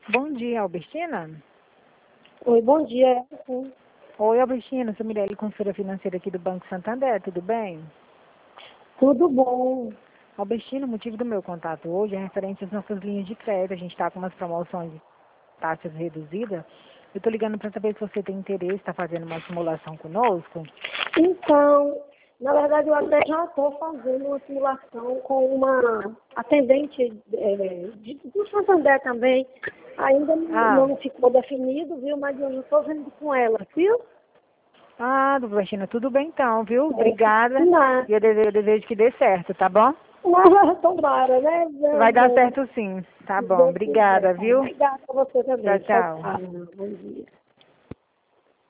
Bom dia, Albertina. Oi, bom dia. Sim. Oi, Albertina, sou Mirelle, consultora financeira aqui do Banco Santander, tudo bem? Tudo bom? Albertina, o motivo do meu contato hoje é referente às nossas linhas de crédito. A gente está com umas promoções de taxas reduzidas. Eu estou ligando para saber se você tem interesse, está fazendo uma simulação conosco. Então, na verdade, eu até já estou fazendo uma simulação com uma atendente do Santander também. Ainda não ficou definido, viu? Mas eu já estou vendo com ela, viu? Albertina, tudo bem então, viu? Obrigada. Não, E eu desejo que dê certo, tá bom? tomara, né? Vai dar certo sim, tá bom. Deus quiser. Obrigada, viu? Obrigada a você Tchau, também. Tchau, tchau. tchau. Bom dia.